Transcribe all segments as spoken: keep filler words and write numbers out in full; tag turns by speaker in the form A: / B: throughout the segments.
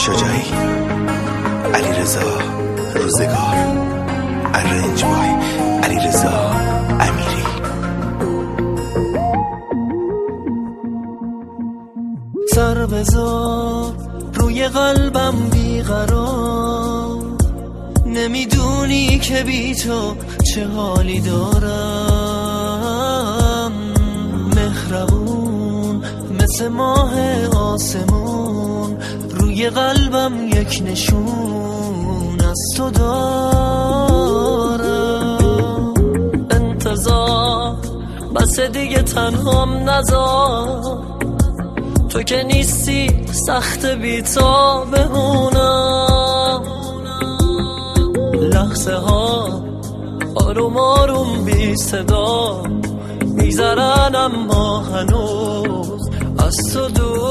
A: شجاعی، علیرضا روزگار، ارنج بای علیرضا امیری.
B: سر بذار روی قلبم بیقرار، نمیدونی که بی تو چه حالی دارم. مهربون مثل ماه آسمون، روی قلبم یک نشون از تو دارم. انتظار بس دیگه تنهام نذار، تو که نیستی سخت بی تا بمونم. لحظه ها آروم آروم بی صدا میذارن، اما هنوز از تو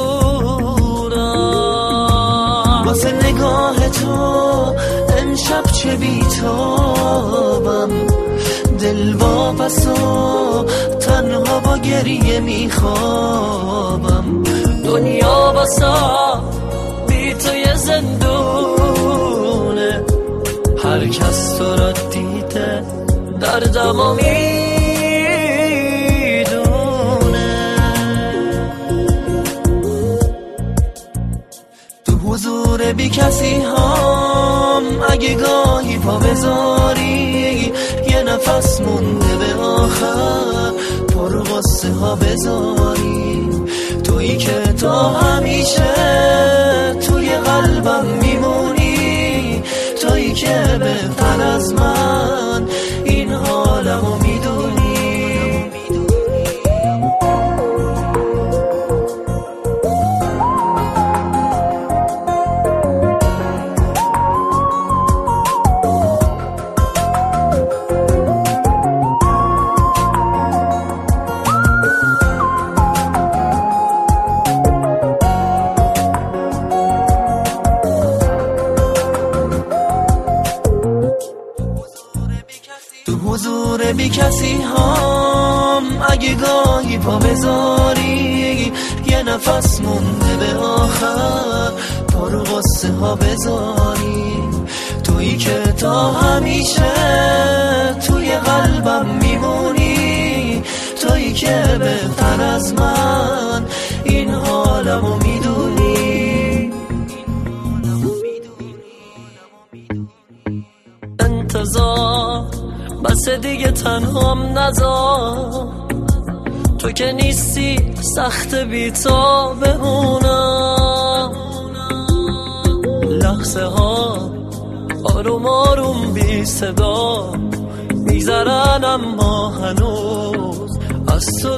B: دورم. واسه نگاه تو امشب چه بیتابم، دل واپس و تنها با گریه میخوابم. دنیا بسا بی تو یه زندونه، هر کس تو را دیده دردمو میدونه. تو حضور بی کسی هم اگه گاهی پا بذاری، یه نفس مونده به آخر پر غصه ها بذاری. تویی که تا همیشه توی قلبم میمونی، تویی که بهتر از من این حالمو میدونی. تو حضور بی کسی هم اگه گاهی پا بذاری، یه نفس مونده به آخر پر غصه ها بذاری. تویی که تا همیشه توی قلبم میمونی، تویی که بهتر از من این حالمو میدونی. انتظار بس دیگه تنهام نذار، تو که نیستی سخت بی تا بمونم. لحظه ها آروم آروم بی صدا میذارن، اما هنوز از تو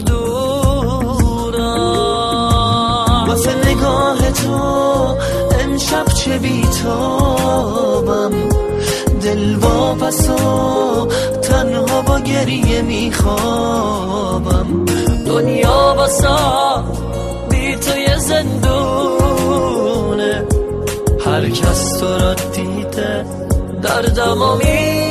B: دورم. واسه نگاه تو امشب چه بیتابم، دل واپس و تنها با گریه میخوابم. دنیا بسا بی تو یه زندونه، هر کس تو را دیده دردمو می